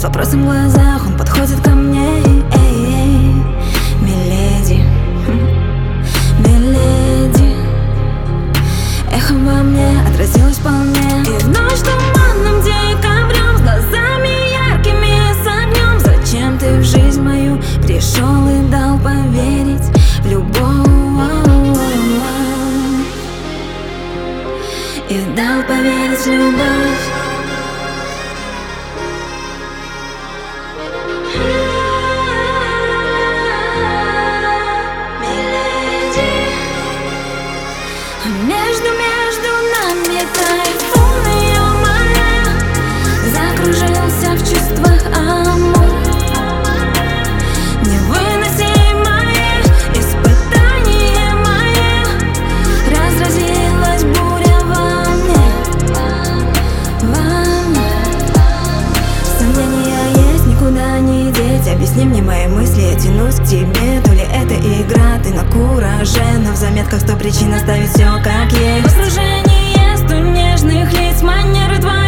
С вопросом в глазах он подходит ко мне. Эй, миледи, миледи. Эхо во мне отразилось вполне. И в ночь туманным декабрем, с глазами яркими, с огнем, зачем ты в жизнь мою пришел и дал поверить в любовь? И дал поверить в любовь. Между нами тайфун, ё-моё, закружился в чувствах амур. Невыносимое испытание мое, разразилась буря во мне. Сомнения есть, никуда не деть. Объясни мне мои мысли, я тянусь к тебе. То ли это игра, ты на кураже, но в заметках 100 причин оставить все как есть. В окружении 100 нежных лиц, манеры твои.